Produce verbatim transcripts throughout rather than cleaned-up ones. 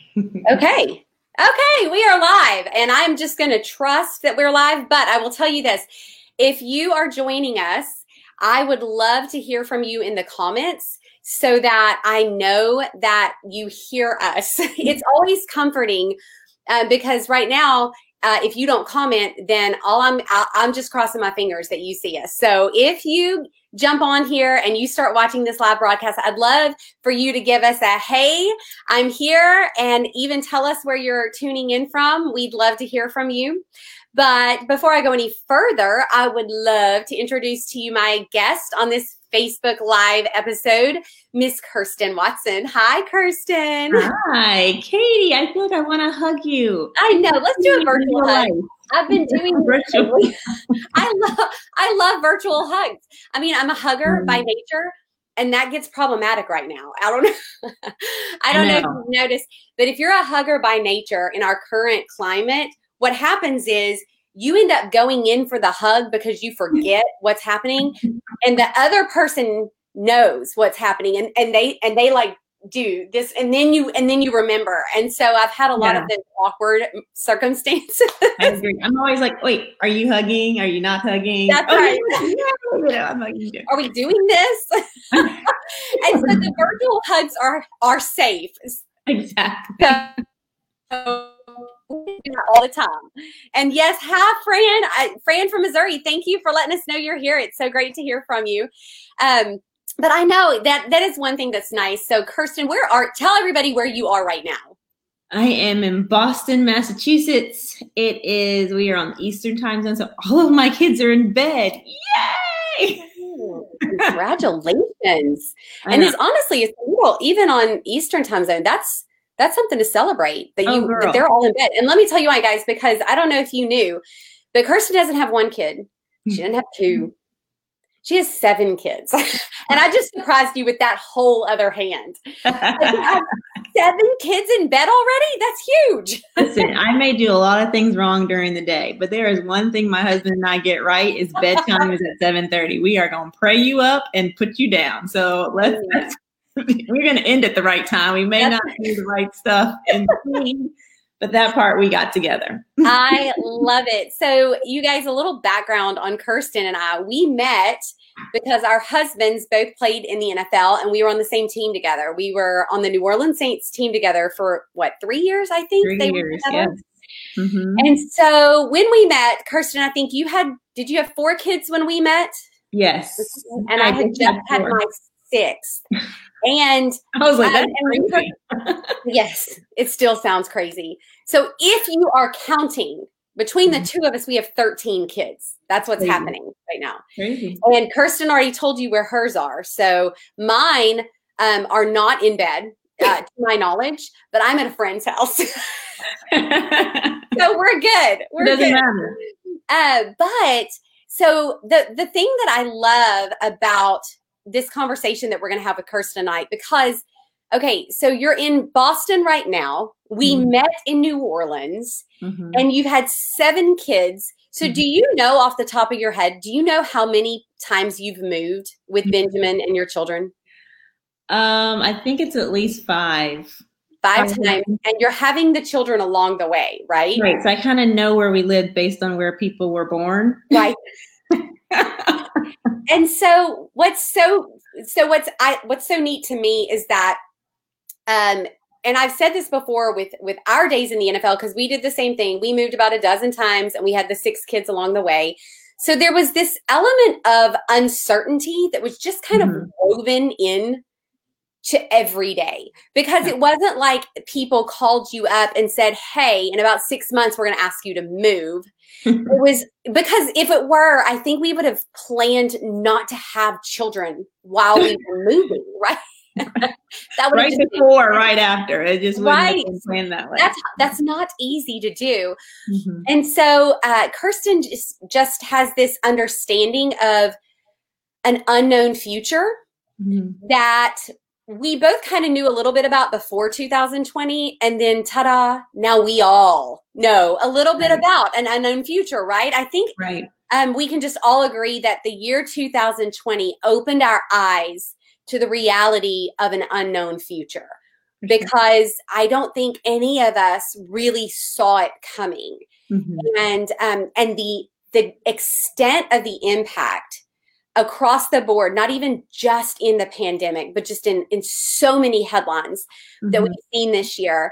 Okay. Okay, we are live, and I'm just going to trust that we're live, but I will tell you this. If you are joining us, I would love to hear from you in the comments so that I know that you hear us. It's always comforting uh, because right now, uh, if you don't comment, then all I'm I'm just crossing my fingers that you see us. So if you jump on here and you start watching this live broadcast, I'd love for you to give us a hey, I'm here, and even tell us where you're tuning in from. We'd love to hear from you. But before I go any further, I would love to introduce to you my guest on this Facebook Live episode, Miss Kirsten Watson. Hi, Kirsten. Hi, Katie. I feel like I want to hug you. I know. Let's do a virtual hug. I've been doing virtual. I love I love virtual hugs. I mean, I'm a hugger by nature, and that gets problematic right now. I don't know. I don't I know. know if you've noticed, but if you're a hugger by nature in our current climate, what happens is you end up going in for the hug because you forget what's happening, and the other person knows what's happening, and, and they and they like do this, and then you and then you remember. And so I've had a lot yeah. of this awkward circumstances. I agree. I'm always like, wait, are you hugging? Are you not hugging? That's oh, right. Yeah, I'm hugging you. Are we doing this? And so the virtual hugs are are safe. Exactly. So, all the time. And yes, hi, Fran. I, Fran from Missouri. Thank you for letting us know you're here. It's so great to hear from you. Um, but I know that that is one thing that's nice. So, Kirsten, where are? Tell everybody where you are right now. I am in Boston, Massachusetts. It is. We are on Eastern time zone, so all of my kids are in bed. Yay! Ooh, congratulations! And it's honestly, it's a little even on Eastern time zone. That's That's something to celebrate that you oh, that they're all in bed. And let me tell you why, guys, because I don't know if you knew, but Kirsten doesn't have one kid. She doesn't have two. She has seven kids. And I just surprised you with that whole other hand. Like, you have seven kids in bed already? That's huge. Listen, I may do a lot of things wrong during the day, but there is one thing my husband and I get right is bedtime is at seven thirty. We are going to pray you up and put you down. So let's, let's we're going to end at the right time. We may not do the right stuff in between, but that part we got together. I love it. So you guys, a little background on Kirsten and I. We met because our husbands both played in the N F L, and we were on the same team together. We were on the New Orleans Saints team together for, what, three years, I think? Three they years, were yes. Mm-hmm. And so when we met, Kirsten, I think you had, did you have four kids when we met? Yes. And I, I had just had my sixth. And I was like, um, that's crazy. Yes, it still sounds crazy. So if you are counting between the two of us, we have thirteen kids. That's what's crazy. happening right now. Crazy. And Kirsten already told you where hers are. So mine um, are not in bed, uh, to my knowledge, but I'm at a friend's house. So we're good. We're it doesn't good. matter. Uh, but so the the thing that I love about this conversation that we're going to have with Kirsten tonight, because, okay, so you're in Boston right now. We mm-hmm. met in New Orleans, mm-hmm. and you've had seven kids. So mm-hmm. do you know off the top of your head, do you know how many times you've moved with mm-hmm. Benjamin and your children? Um, I think it's at least five. Five um, times. And you're having the children along the way, right? Right. So I kind of know where we live based on where people were born. Right. And so what's so so what's I what's so neat to me is that um and I've said this before with with our days in the N F L, because we did the same thing. We moved about a dozen times and we had the six kids along the way. So there was this element of uncertainty that was just kind mm-hmm. of woven in to every day, because it wasn't like people called you up and said, hey, in about six months, we're going to ask you to move. It was because if it were, I think we would have planned not to have children while we were moving, right? That would right just before, been, right after. It just wouldn't right. have been planned that way. That's, that's not easy to do. Mm-hmm. And so uh, Kirsten just, just has this understanding of an unknown future mm-hmm. that we both kind of knew a little bit about before two thousand twenty, and then ta-da, now we all know a little bit right. about an unknown future, right? I think right. um, we can just all agree that the year two thousand twenty opened our eyes to the reality of an unknown future. because I don't think any of us really saw it coming. Mm-hmm. And um, and the the extent of the impact across the board, not even just in the pandemic, but just in, in so many headlines mm-hmm. that we've seen this year.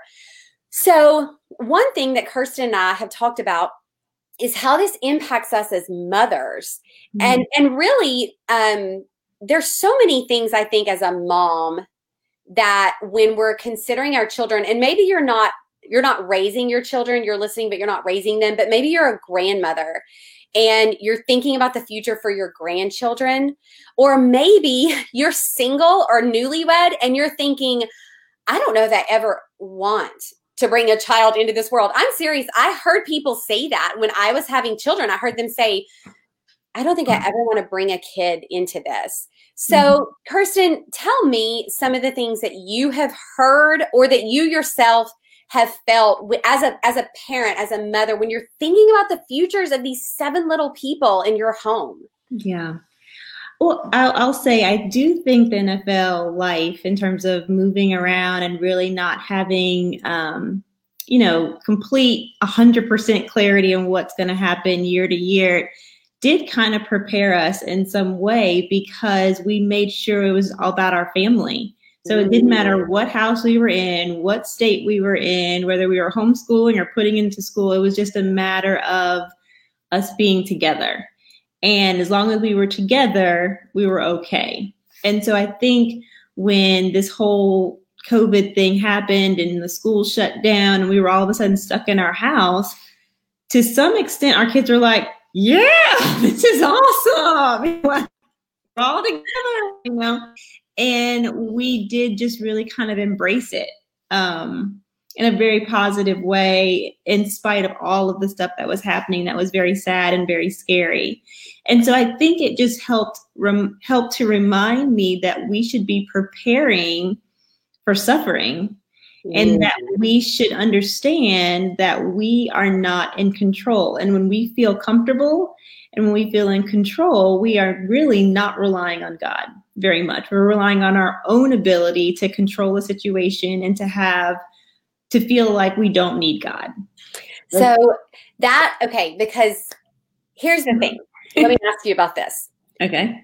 So one thing that Kirsten and I have talked about is how this impacts us as mothers. Mm-hmm. And, and really, um, there's so many things I think as a mom that when we're considering our children, and maybe you're not, you're not raising your children, you're listening, but you're not raising them, but maybe you're a grandmother and you're thinking about the future for your grandchildren, or maybe you're single or newlywed and you're thinking, I don't know if I ever want to bring a child into this world. I'm serious. I heard people say that when I was having children. I heard them say, I don't think I ever want to bring a kid into this. So, mm-hmm. Kirsten, tell me some of the things that you have heard or that you yourself have felt as a as a parent, as a mother, when you're thinking about the futures of these seven little people in your home. Yeah. Well, I'll, I'll say I do think the N F L life, in terms of moving around and really not having, um, you know, complete one hundred percent clarity on what's going to happen year to year, did kind of prepare us in some way, because we made sure it was all about our family. So it didn't matter what house we were in, what state we were in, whether we were homeschooling or putting into school. It was just a matter of us being together. And as long as we were together, we were okay. And so I think when this whole COVID thing happened and the school shut down and we were all of a sudden stuck in our house, to some extent, our kids were like, yeah, this is awesome. We're all together, you know? And we did just really kind of embrace it um, in a very positive way, in spite of all of the stuff that was happening that was very sad and very scary. And so I think it just helped rem- helped to remind me that we should be preparing for suffering, mm. and that we should understand that we are not in control. And when we feel comfortable and when we feel in control, we are really not relying on God very much. We're relying on our own ability to control the situation and to have, to feel like we don't need God. So that, okay, because here's the thing. Let me ask you about this. Okay.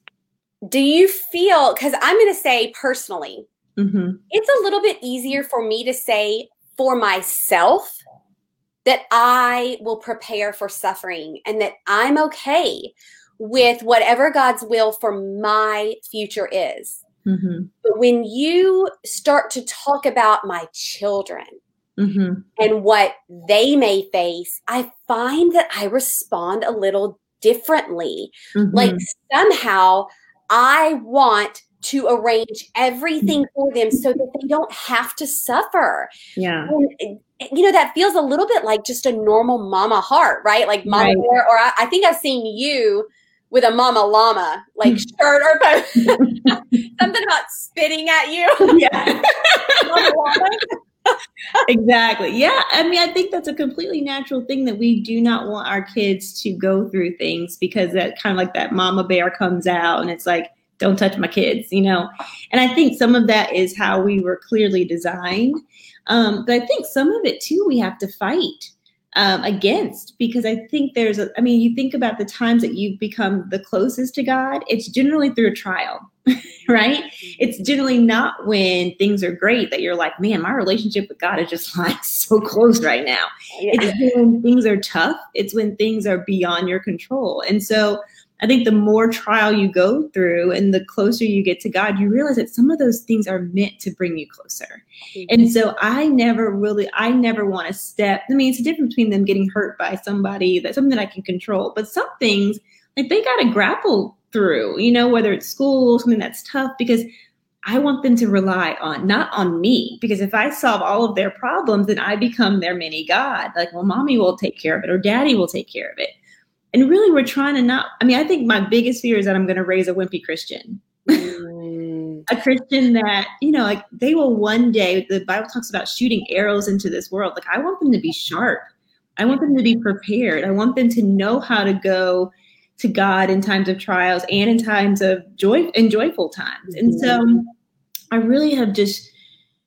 Do you feel, because I'm going to say personally, mm-hmm. it's a little bit easier for me to say for myself that I will prepare for suffering and that I'm okay with whatever God's will for my future is. Mm-hmm. But when you start to talk about my children mm-hmm. and what they may face, I find that I respond a little differently. Mm-hmm. Like somehow I want to arrange everything for them so that they don't have to suffer. Yeah. And, you know, that feels a little bit like just a normal mama heart, right? Like mama right. bear, or I, I think I've seen you with a mama llama, like shirt or both. Something about spitting at you. Yeah. Exactly. Yeah. I mean, I think that's a completely natural thing, that we do not want our kids to go through things, because that kind of like that mama bear comes out and it's like, don't touch my kids, you know? And I think some of that is how we were clearly designed. Um, but I think some of it too, we have to fight um, against, because I think there's a, I mean, you think about the times that you've become the closest to God, it's generally through a trial, right? It's generally not when things are great that you're like, man, my relationship with God is just like so close right now. Yeah. It's when things are tough. It's when things are beyond your control. And so I think the more trial you go through and the closer you get to God, you realize that some of those things are meant to bring you closer. Mm-hmm. And so I never really, I never want to step. I mean, it's a difference between them getting hurt by somebody, that's something that I can control. But some things, like they got to grapple through, you know, whether it's school, something that's tough, because I want them to rely on, not on me. Because if I solve all of their problems, then I become their mini God. Like, well, mommy will take care of it, or daddy will take care of it. And really, we're trying to not, I mean, I think my biggest fear is that I'm going to raise a wimpy Christian. Mm. A Christian that, you know, like they will one day, the Bible talks about shooting arrows into this world. Like, I want them to be sharp. I want them to be prepared. I want them to know how to go to God in times of trials and in times of joy and joyful times. And so I really have just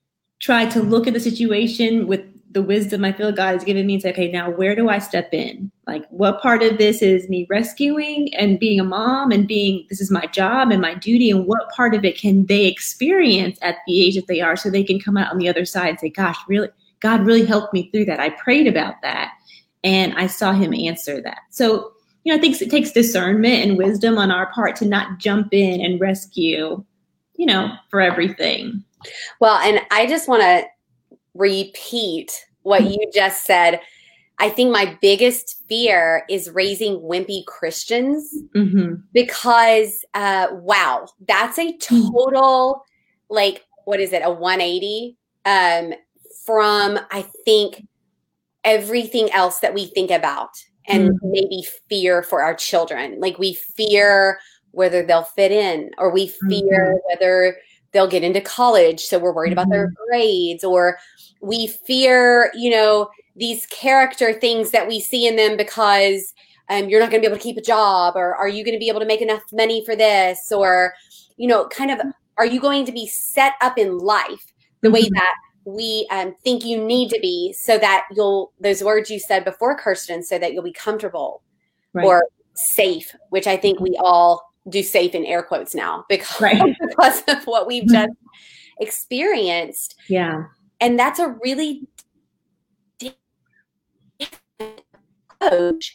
try to look at the situation with the wisdom I feel God has given me and say, okay, now where do I step in? Like, what part of this is me rescuing and being a mom and being, this is my job and my duty, and what part of it can they experience at the age that they are so they can come out on the other side and say, gosh, really, God really helped me through that. I prayed about that and I saw him answer that. So, you know, I think it takes discernment and wisdom on our part to not jump in and rescue, you know, for everything. Well, and I just want to repeat what you just said. I think my biggest fear is raising wimpy Christians mm-hmm. because, uh, wow, that's a total, like, what is it, a one eighty um, from, I think, everything else that we think about and mm-hmm. maybe fear for our children. Like, we fear whether they'll fit in, or we fear mm-hmm. whether they'll get into college, so we're worried mm-hmm. about their grades, or we fear, you know, these character things that we see in them because um, you're not going to be able to keep a job, or are you going to be able to make enough money for this, or, you know, kind of, are you going to be set up in life the mm-hmm. way that we um, think you need to be, so that you'll, those words you said before, Kirsten, so that you'll be comfortable right. or safe, which I think we all do safe in air quotes now because, right. because of what we've just experienced. Yeah. And that's a really different approach.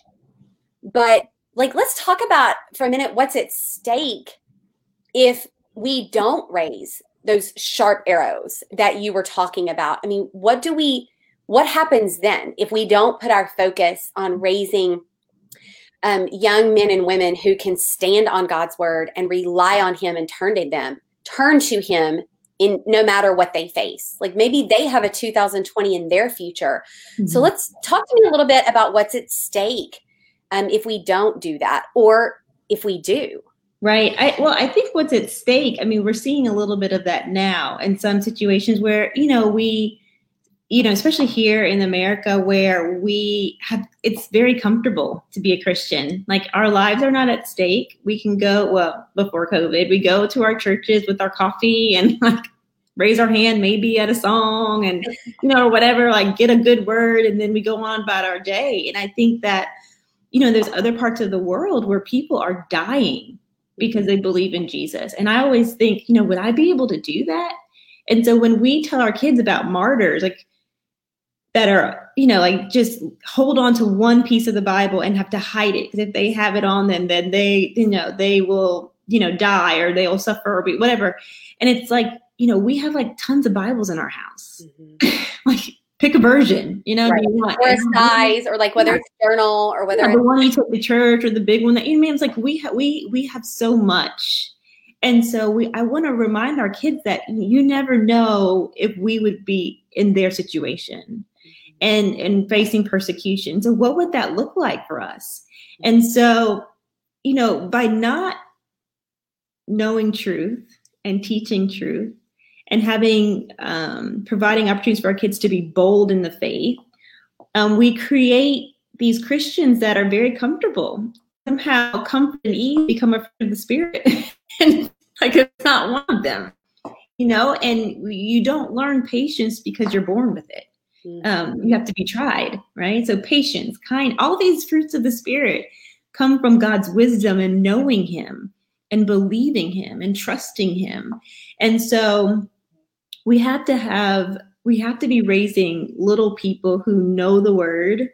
But like, let's talk about for a minute what's at stake if we don't raise those sharp arrows that you were talking about. I mean, what do we, what happens then if we don't put our focus on raising Um, young men and women who can stand on God's word and rely on him and turn to them, turn to him in no matter what they face? Like, maybe they have a two thousand twenty in their future. Mm-hmm. So let's talk to me a little bit about what's at stake um, if we don't do that, or if we do. Right. I, well, I think what's at stake, I mean, we're seeing a little bit of that now in some situations where, you know, we, you know, especially here in America, where we have, it's very comfortable to be a Christian. Like, our lives are not at stake. We can go, well, before COVID, we go to our churches with our coffee and like raise our hand maybe at a song and, you know, or whatever, like get a good word, and then we go on about our day. And I think that, you know, there's other parts of the world where people are dying because they believe in Jesus. And I always think, you know, would I be able to do that? And so when we tell our kids about martyrs, like, that are, you know, like just hold on to one piece of the Bible and have to hide it, because if they have it on them, then they, you know, they will, you know, die, or they will suffer, or be whatever. And it's like, you know, we have like tons of Bibles in our house. Mm-hmm. Like, pick a version, you know, right. you want, or a size, or like whether yeah. it's journal, or whether yeah, it's the one you take to church, or the big one that, you mean, it's like we have, we, we have so much. And so we, I want to remind our kids that you never know if we would be in their situation and, and facing persecution. So what would that look like for us? And so, you know, by not knowing truth and teaching truth and having, um, providing opportunities for our kids to be bold in the faith, um, we create these Christians that are very comfortable. Somehow comfort and ease become a fruit of the Spirit. And like, it's not one of them, you know, and you don't learn patience because you're born with it. Um, you have to be tried, right? So patience, kind, all these fruits of the Spirit come from God's wisdom and knowing him and believing him and trusting him. And so we have to have, we have to be raising little people who know the word,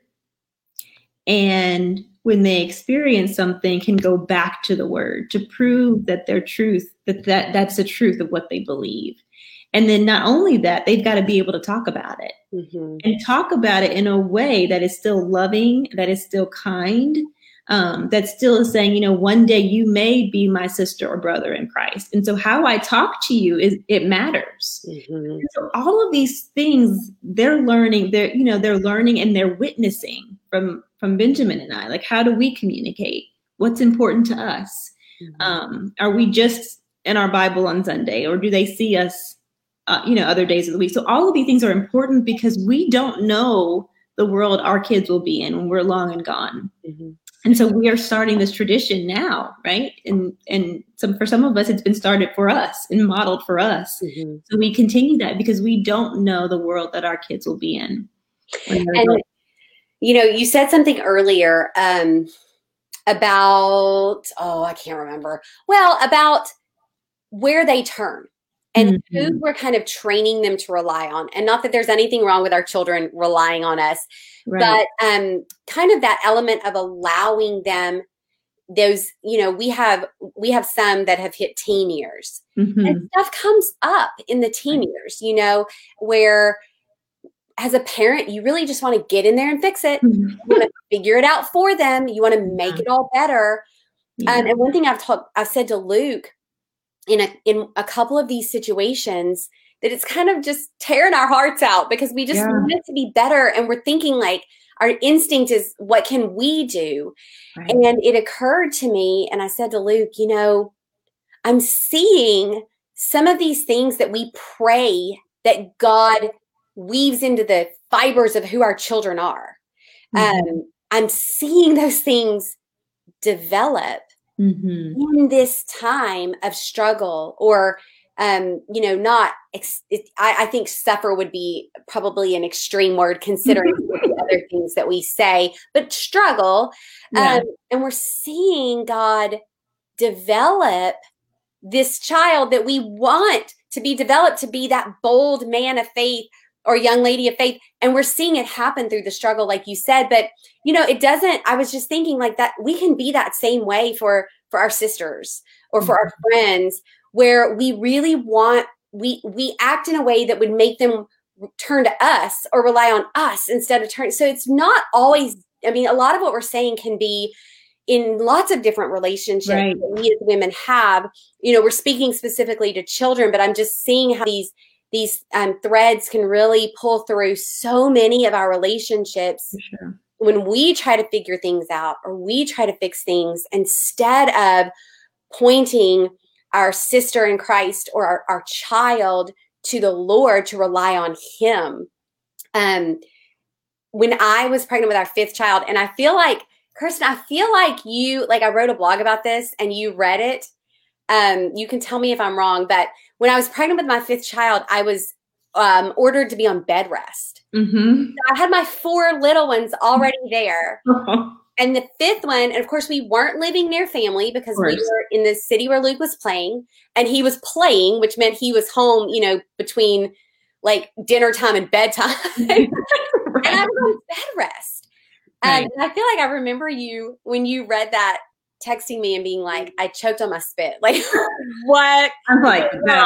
and when they experience something can go back to the word to prove that their truth, that, that that's the truth of what they believe. And then not only that, they've got to be able to talk about it mm-hmm. and talk about it in a way that is still loving, that is still kind, um, that still is saying, you know, one day you may be my sister or brother in Christ. And so how I talk to you is, it matters. Mm-hmm. So all of these things they're learning, they're, you know, they're learning and they're witnessing from, from Benjamin and I. Like, how do we communicate? What's important to us? Mm-hmm. Um, are we just in our Bible on Sunday, or do they see us Uh, you know, other days of the week? So all of these things are important because we don't know the world our kids will be in when we're long and gone. Mm-hmm. And so we are starting this tradition now, right? And and some for some of us, it's been started for us and modeled for us. Mm-hmm. So we continue that because we don't know the world that our kids will be in. And, like, you know, you said something earlier um, about, oh, I can't remember. Well, about where they turn and mm-hmm. who we're kind of training them to rely on. And not that there's anything wrong with our children relying on us, right. but um, kind of that element of allowing them those, you know, we have, we have some that have hit teen years mm-hmm. and stuff comes up in the teen right. years, you know, where as a parent, you really just want to get in there and fix it. Mm-hmm. You want to figure it out for them. You want to make yeah. it all better. Yeah. Um, and one thing I've talked, I've said to Luke in a, in a couple of these situations that it's kind of just tearing our hearts out because we just yeah. want it to be better. And we're thinking like our instinct is, what can we do? Right. And it occurred to me, and I said to Luke, you know, I'm seeing some of these things that we pray that God weaves into the fibers of who our children are. Mm-hmm. Um, I'm seeing those things develop mm-hmm. in this time of struggle or, um, you know, not, ex- it, I, I think suffer would be probably an extreme word considering the other things that we say, but struggle. Yeah. Um, and we're seeing God develop this child that we want to be developed to be that bold man of faith or young lady of faith. And we're seeing it happen through the struggle, like you said, but you know, it doesn't, I was just thinking like that, we can be that same way for, for our sisters or for mm-hmm. our friends, where we really want, we, we act in a way that would make them turn to us or rely on us instead of turn. So it's not always, I mean, a lot of what we're saying can be in lots of different relationships right. that we as women have. You know, we're speaking specifically to children, but I'm just seeing how these These um, threads can really pull through so many of our relationships sure. when we try to figure things out or we try to fix things instead of pointing our sister in Christ or our, our child to the Lord to rely on him. Um, when I was pregnant with our fifth child, and I feel like, Kirsten, I feel like you, like I wrote a blog about this and you read it. Um, you can tell me if I'm wrong, but when I was pregnant with my fifth child, I was um, ordered to be on bed rest. Mm-hmm. So I had my four little ones already there. Uh-huh. And the fifth one, and of course we weren't living near family because we were in the city where Luke was playing and he was playing, which meant he was home, you know, between like dinner time and bedtime. Right. And I was on bed rest. Right. Um, and I feel like I remember you when you read that texting me and being like, I choked on my spit. Like, what? I'm like, no.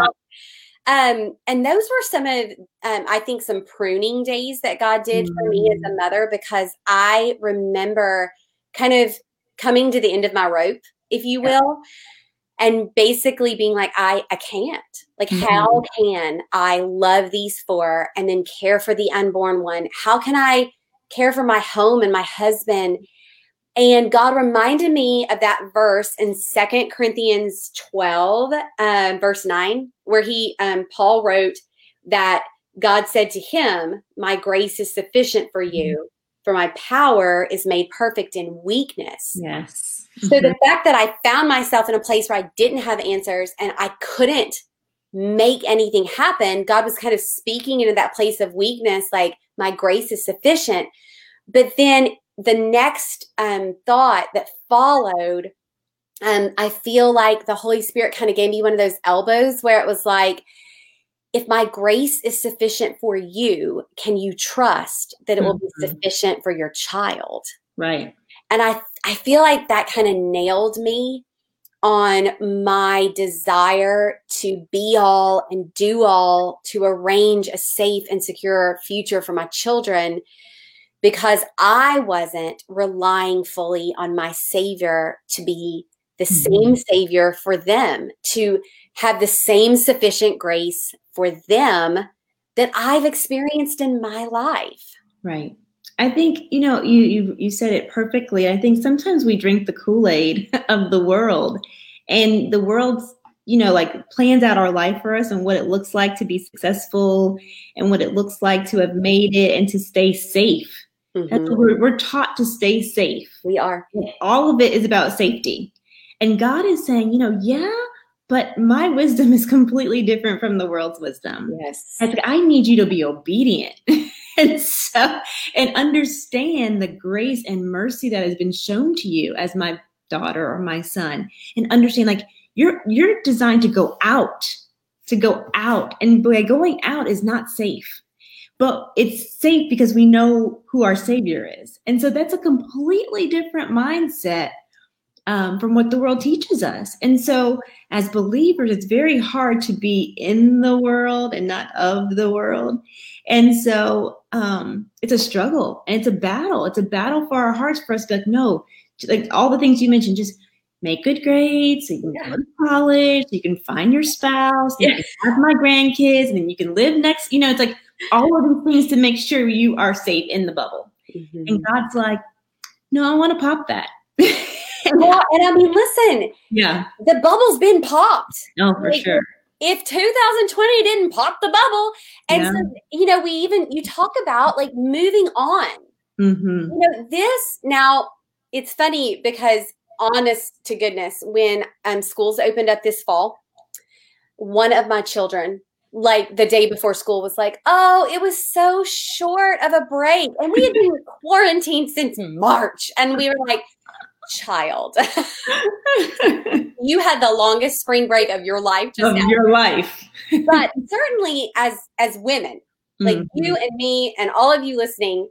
Um, and those were some of, um, I think, some pruning days that God did mm. for me as a mother, because I remember kind of coming to the end of my rope, if you will, yeah. and basically being like, I, I can't. Like, mm-hmm. how can I love these four and then care for the unborn one? How can I care for my home and my husband? And God reminded me of that verse in Second Corinthians twelve, um, verse nine, where he, um, Paul wrote that God said to him, my grace is sufficient for you, for my power is made perfect in weakness. Yes. Mm-hmm. So the fact that I found myself in a place where I didn't have answers and I couldn't make anything happen, God was kind of speaking into that place of weakness, like my grace is sufficient. But then the next um, thought that followed, um, I feel like the Holy Spirit kind of gave me one of those elbows where it was like, if my grace is sufficient for you, can you trust that it will mm-hmm. be sufficient for your child? Right. And I, I feel like that kind of nailed me on my desire to be all and do all to arrange a safe and secure future for my children, because I wasn't relying fully on my Savior to be the mm-hmm. same Savior for them, to have the same sufficient grace for them that I've experienced in my life. Right. I think, you know, you, you, you said it perfectly. I think sometimes we drink the Kool-Aid of the world, and the world's, you know, like plans out our life for us and what it looks like to be successful and what it looks like to have made it and to stay safe. That's what we're, we're taught to stay safe. We are. All of it is about safety. And God is saying, you know, yeah, but my wisdom is completely different from the world's wisdom. Yes. I think I need you to be obedient. And so, and understand the grace and mercy that has been shown to you as my daughter or my son, and understand like you're, you're designed to go out, to go out. And by going out is not safe, but it's safe because we know who our Savior is. And so that's a completely different mindset Um, from what the world teaches us. And so as believers, it's very hard to be in the world and not of the world. And so um, it's a struggle and it's a battle. It's a battle for our hearts for us to be like, no, like all the things you mentioned, just make good grades so you can Yeah. go to college, so you can find your spouse, you Yes. can have my grandkids, and then you can live next, you know, it's like all of these things to make sure you are safe in the bubble. Mm-hmm. And God's like, no, I want to pop that. Well, and I mean, listen, Yeah. the bubble's been popped. Oh, for Like, sure. If two thousand twenty didn't pop the bubble, and Yeah. so, you know, we even, you talk about like moving on. Mm-hmm. You know, this now, it's funny because honest to goodness, when um, schools opened up this fall, one of my children, like the day before school, was like, oh, it was so short of a break. And we had been quarantined since March. And we were like, child, you had the longest spring break of your life just Of now. your life. But certainly as as women, like Mm-hmm. you and me and all of you listening,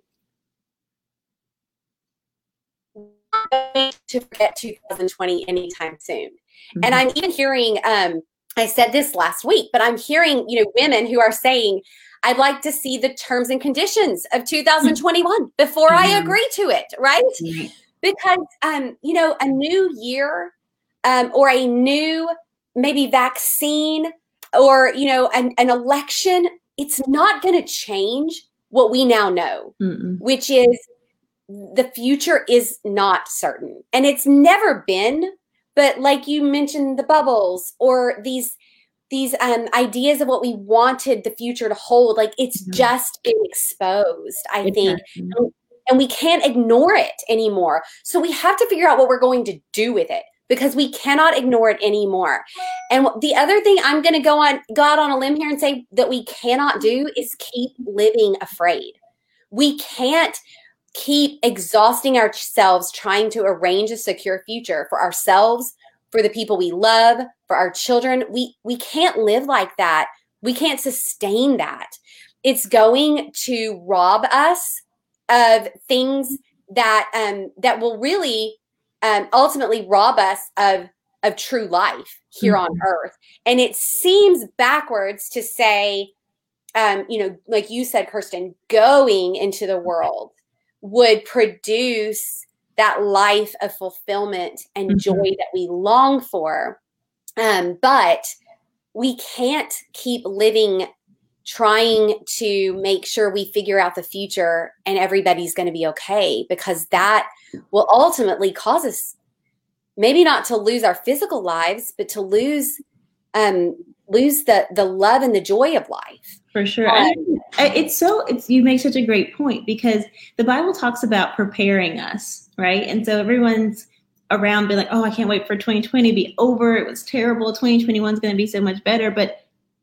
to forget two thousand twenty anytime soon. Mm-hmm. And I'm even hearing, um, I said this last week, but I'm hearing, you know, women who are saying, I'd like to see the terms and conditions of two thousand twenty-one before I Mhm. agree to it, right? Right. Because, um, you know, a new year um, or a new maybe vaccine or, you know, an, an election, it's not going to change what we now know, Mm-mm. which is the future is not certain. And it's never been, but like you mentioned, the bubbles or these these um, ideas of what we wanted the future to hold, like it's Mhm. just been exposed, I It think. has been. And, and we can't ignore it anymore. So we have to figure out what we're going to do with it because we cannot ignore it anymore. And the other thing I'm going to go on, go out on a limb here and say that we cannot do is keep living afraid. We can't keep exhausting ourselves trying to arrange a secure future for ourselves, for the people we love, for our children. We we can't live like that. We can't sustain that. It's going to rob us of things that um, that will really um, ultimately rob us of of true life here Mhm. on earth. And it seems backwards to say, um, you know, like you said, Kirsten, going into the world would produce that life of fulfillment and Mhm. joy that we long for. Um, but we can't keep living trying to make sure we figure out the future and everybody's going to be okay, because that will ultimately cause us maybe not to lose our physical lives, but to lose um, lose the the love and the joy of life. For sure. Um, And it's so, it's, you make such a great point because the Bible talks about preparing us, right? And so everyone's around being like, oh, I can't wait for twenty twenty to be over. It was terrible. twenty twenty-one is going to be so much better. But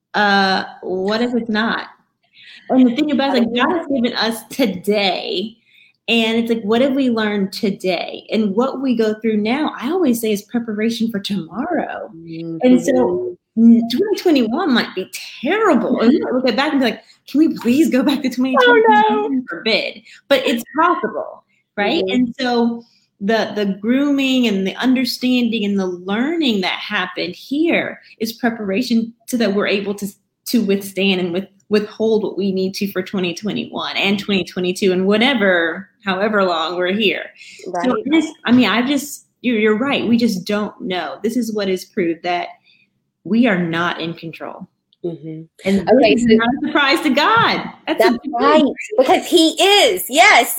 uh, what if it's not? And the thing about it, like, God has given us today. And it's like, what have we learned today? And what we go through now, I always say, is preparation for tomorrow. And so twenty twenty-one might be terrible. And we might look back and be like, can we please go back to twenty twenty? Oh, no. Forbid. But it's possible, right? Mhm. And so the the grooming and the understanding and the learning that happened here is preparation so that we're able to to withstand and with, withhold what we need to for twenty twenty-one and twenty twenty-two and whatever, however long we're here. Right. So this, I mean, I just, you're, you're right. We just don't know. This is what is proved, that we are not in control. Mhm. And Okay, this so- is not a surprise to God. That's, That's a right, because he is. Yes.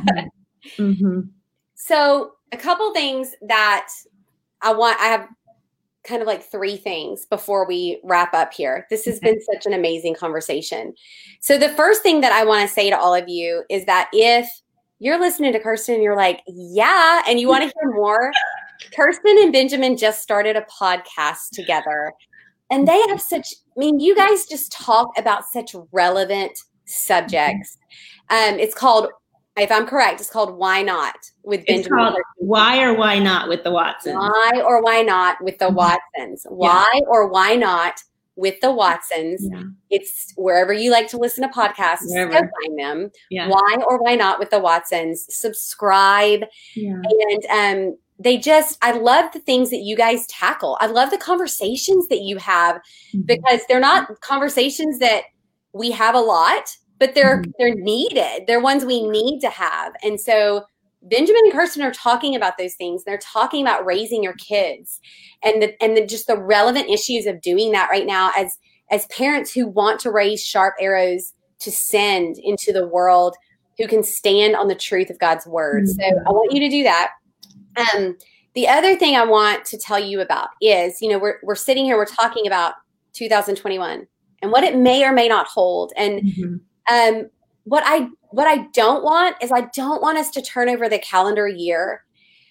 Mm-hmm. So a couple things that I want, I have kind of like three things before we wrap up here. This has been such an amazing conversation. So the first thing that I want to say to all of you is that if you're listening to Kirsten and you're like, yeah, and you want to hear more, Kirsten and Benjamin just started a podcast together. And they have such, I mean, you guys just talk about such relevant subjects. Um, it's called, if I'm correct, it's called Why Not with Benjamin. It's called Why or Why Not with the Watsons. Why or Why Not with the Watsons. Why yeah. or Why Not with the Watsons. Yeah. It's wherever you like to listen to podcasts, go find them. Yeah. Why or Why Not with the Watsons. Subscribe. Yeah. And um, they just, I love the things that you guys tackle. I love the conversations that you have mm-hmm. because they're not conversations that we have a lot, but they're mm-hmm. they're needed. They're ones we need to have. And so Benjamin and Kirsten are talking about those things. They're talking about raising your kids and the, and the, just the relevant issues of doing that right now as, as parents who want to raise sharp arrows to send into the world, who can stand on the truth of God's word. Mm-hmm. So I want you to do that. Um, the other thing I want to tell you about is, you know, we're, we're sitting here, we're talking about two thousand twenty-one and what it may or may not hold. And, mm-hmm. um, what I, what I don't want is I don't want us to turn over the calendar year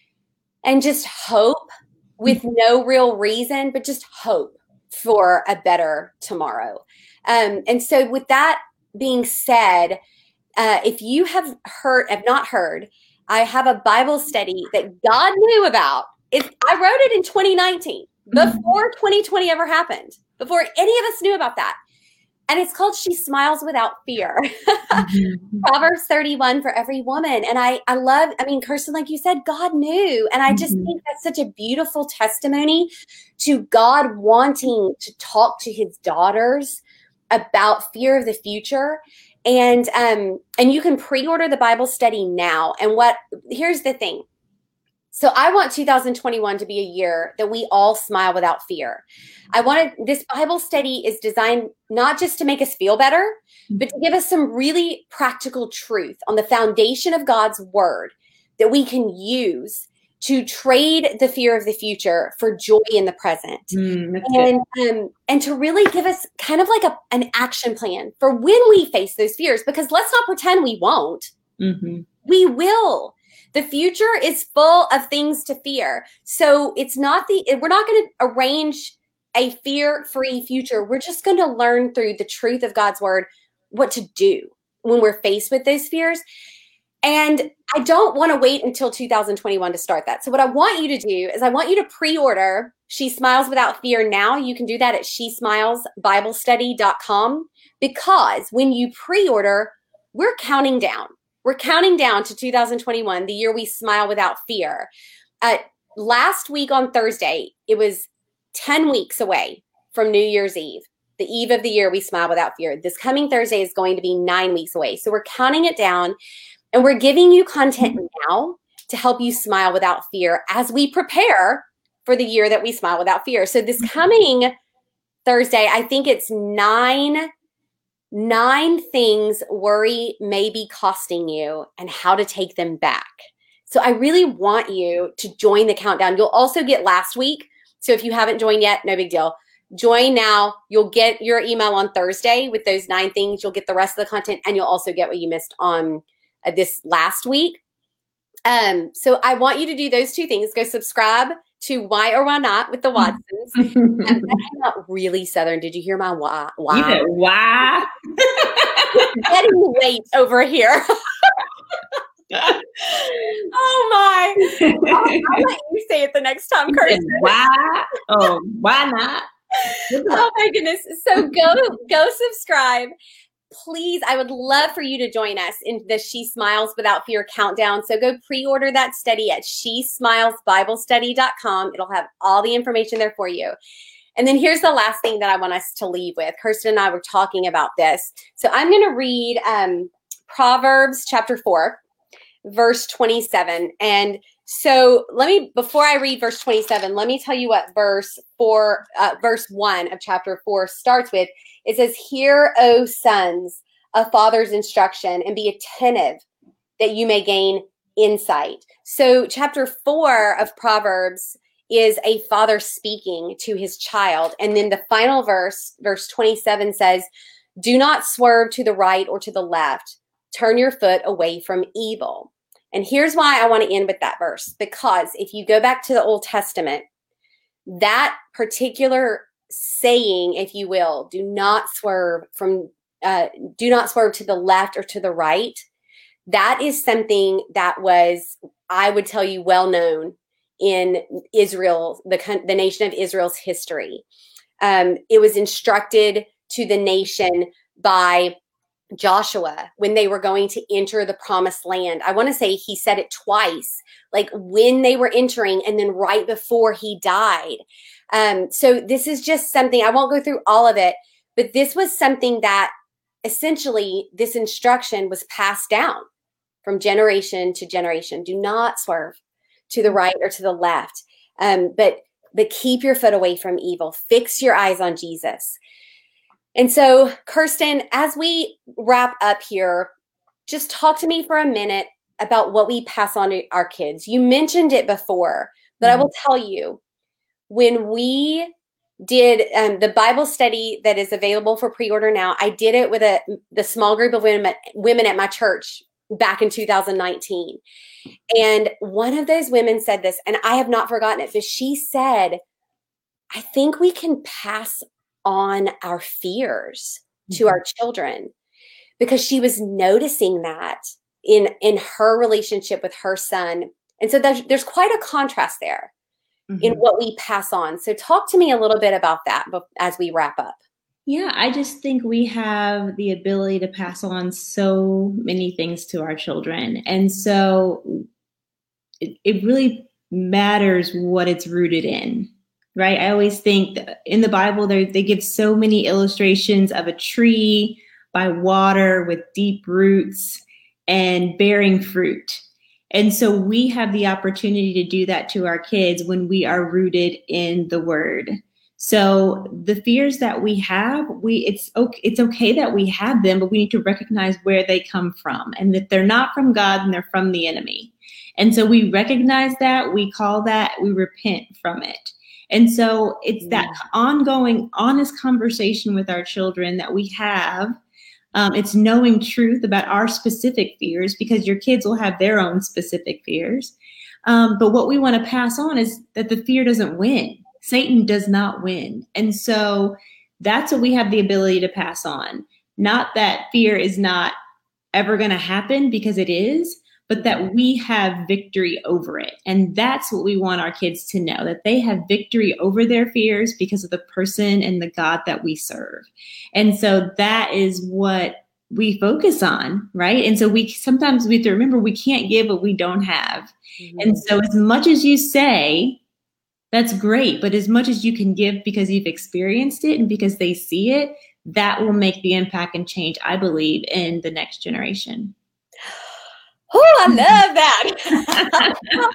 and just hope with mm-hmm. no real reason, but just hope for a better tomorrow. Um, and so with that being said, uh, if you have heard, have not heard, I have a Bible study that God knew about. If I wrote it in twenty nineteen, before twenty twenty ever happened, before any of us knew about that. And it's called She Smiles Without Fear. Mm-hmm. Proverbs thirty-one for every woman. And I, I love, I mean, Kirsten, like you said, God knew. And I just mm-hmm. think that's such a beautiful testimony to God wanting to talk to his daughters about fear of the future. And um, and you can pre-order the Bible study now. And what here's the thing. So I want two thousand twenty-one to be a year that we all smile without fear. I wanted this Bible study is designed not just to make us feel better, but to give us some really practical truth on the foundation of God's word that we can use to trade the fear of the future for joy in the present. Mm, and um, and to really give us kind of like a, an action plan for when we face those fears, because let's not pretend we won't. Mm-hmm. We will. The future is full of things to fear. So it's not the, we're not going to arrange a fear-free future. We're just going to learn through the truth of God's word what to do when we're faced with those fears. And I don't want to wait until two thousand twenty-one to start that. So what I want you to do is I want you to pre-order She Smiles Without Fear now. You can do that at she smiles bible study dot com, because when you pre-order, we're counting down. We're counting down to two thousand twenty-one, the year we smile without fear. Uh, last week on Thursday, it was ten weeks away from New Year's Eve, the eve of the year we smile without fear. This coming Thursday is going to be nine weeks away. So we're counting it down. And we're giving you content now to help you smile without fear as we prepare for the year that we smile without fear. So this coming Thursday, I think it's nine, nine things worry may be costing you and how to take them back. So I really want you to join the countdown. You'll also get last week. So if you haven't joined yet, no big deal. Join now. You'll get your email on Thursday with those nine things. You'll get the rest of the content, and you'll also get what you missed on Uh, this last week. Um, so I want you to do those two things. Go subscribe to Why or Why Not with the Watsons. um, that came out really Southern. Did you hear my why? Why? You know, why? Getting the weight over here. Oh my. I'll, I'll let you say it the next time, Kirsten. Why? Oh, why not? Oh my goodness. So go, go subscribe. Please, I would love for you to join us in the She Smiles Without Fear countdown. So go pre-order that study at she smiles bible study dot com. It'll have all the information there for you. And then here's the last thing that I want us to leave with. Kirsten and I were talking about this. So I'm going to read um, Proverbs chapter four, verse twenty-seven. And so let me, before I read verse twenty-seven, let me tell you what verse four, uh, verse one of chapter four starts with. It says, "Hear, O sons, a father's instruction, and be attentive that you may gain insight." So chapter four of Proverbs is a father speaking to his child. And then the final verse, verse twenty-seven says, "Do not swerve to the right or to the left. Turn your foot away from evil." And here's why I want to end with that verse, because if you go back to the Old Testament, that particular saying, if you will, do not swerve from, uh, do not swerve to the left or to the right. That is something that was, I would tell you, well known in Israel, the, the nation of Israel's history. Um, it was instructed to the nation by Joshua when they were going to enter the promised land. I want to say he said it twice, like when they were entering and then right before he died. Um, so this is just something, I won't go through all of it, but this was something that essentially this instruction was passed down from generation to generation. Do not swerve to the right or to the left, um, but but keep your foot away from evil. Fix your eyes on Jesus. And so, Kirsten, as we wrap up here, just talk to me for a minute about what we pass on to our kids. You mentioned it before, but mm-hmm. I will tell you, when we did um, the Bible study that is available for pre-order now, I did it with a the small group of women, women at my church back in two thousand nineteen. And one of those women said this, and I have not forgotten it, but she said, I think we can pass on our fears to mm-hmm. our children, because she was noticing that in, in her relationship with her son. And so there's, there's quite a contrast there mm-hmm. in what we pass on. So talk to me a little bit about that as we wrap up. Yeah, I just think we have the ability to pass on so many things to our children. And so it, it really matters what it's rooted in, right? I always think that in the Bible, they give so many illustrations of a tree by water with deep roots and bearing fruit. And so we have the opportunity to do that to our kids when we are rooted in the Word. So the fears that we have, we it's okay, it's okay that we have them, but we need to recognize where they come from, and that they're not from God and they're from the enemy. And so we recognize that, we call that, we repent from it. And so it's yeah. that ongoing, honest conversation with our children that we have. Um, it's knowing truth about our specific fears, because your kids will have their own specific fears. Um, but what we want to pass on is that the fear doesn't win. Satan does not win. And so that's what we have the ability to pass on. Not that fear is not ever going to happen, because it is, but that we have victory over it. And that's what we want our kids to know, that they have victory over their fears because of the person and the God that we serve. And so that is what we focus on, right? And so we sometimes we have to remember we can't give what we don't have. Mm-hmm. And so as much as you say, that's great. But as much as you can give because you've experienced it and because they see it, that will make the impact and change, I believe, in the next generation. Oh, I love that.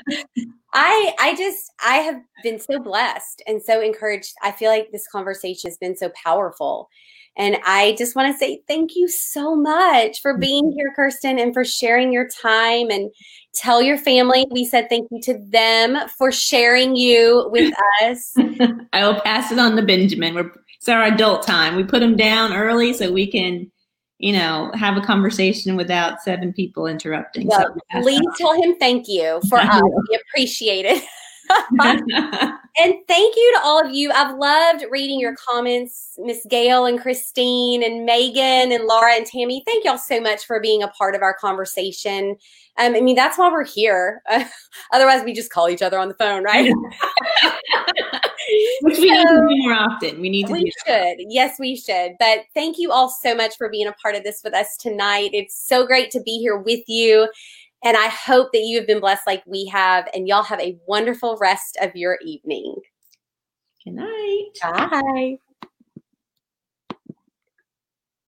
I I just, I have been so blessed and so encouraged. I feel like this conversation has been so powerful. And I just want to say thank you so much for being here, Kirsten, and for sharing your time. And tell your family we said thank you to them for sharing you with us. I will pass it on to Benjamin. We're, it's our adult time. We put him down early so we can, you know, have a conversation without seven people interrupting. Well, so please tell him thank you for us. We appreciate it. And thank you to all of you. I've loved reading your comments, Miss Gail and Christine and Megan and Laura and Tammy. Thank y'all so much for being a part of our conversation. Um, I mean, that's why we're here. Uh, otherwise, we just call each other on the phone, right? Which we so, need to do more often. We need to we do that. should. Yes, we should. But thank you all so much for being a part of this with us tonight. It's so great to be here with you. And I hope that you have been blessed like we have, and y'all have a wonderful rest of your evening. Good night. Bye.